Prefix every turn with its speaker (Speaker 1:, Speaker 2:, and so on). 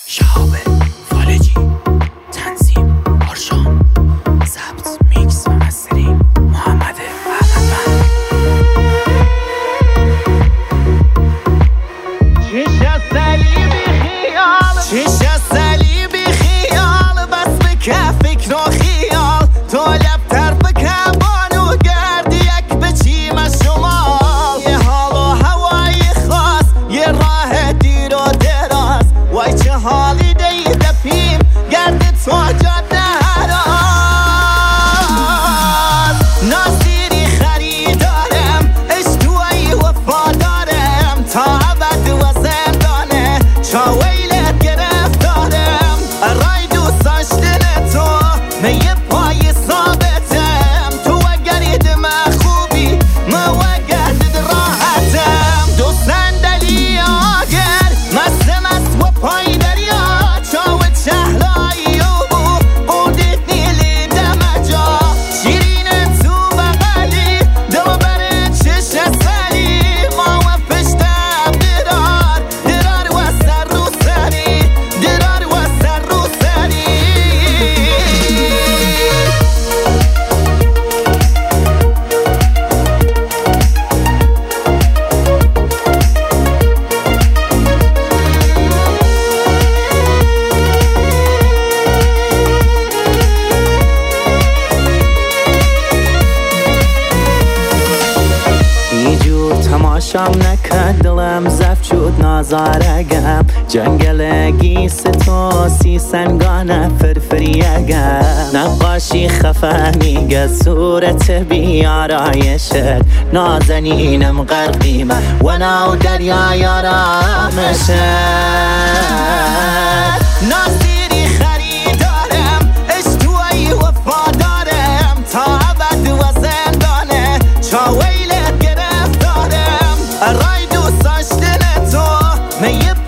Speaker 1: شهاب فالجی، تنظیم آرشان، ضبط میکس و مسترینگ محمد احمدوند.
Speaker 2: چش از صلیبی خیال بس بکه فکر و خیال تو لبتر بکه بانو گردی یک بچیم از شمال یه حال و هوای خاص یه راه دیر و دراز وای چه حالی دیده پیم گرد تو جاده هراز ناصیری خریدارم اشتوی وفادارم تا ابد و زندانه چاویلت گرفتارم رای دوست داشتن تو میه پای ثابتم تو اگرید من خوبی ما وگرد راحتم دو صندلی آگر مست و پای دریا چاوت شهلایی و قودت نیلی دمجا شیرین تو بغلی دو بره چش سری ما و پشتم درار و سر رو سری درار و سر رو سری
Speaker 3: یه جور تماشام نکرد دلم زفت شد نازارگم جنگلگی ستوسی سنگانه فرفریگم نقاشی خفه میگه صورت بیارایشت نازنینم غرقیمه و ناو دریای آرامشت
Speaker 2: ناصیری خریدارم اشتوی وفادارم تا ابد و زندانه چاویلت گرفتارم رای دوست داشتن تو میه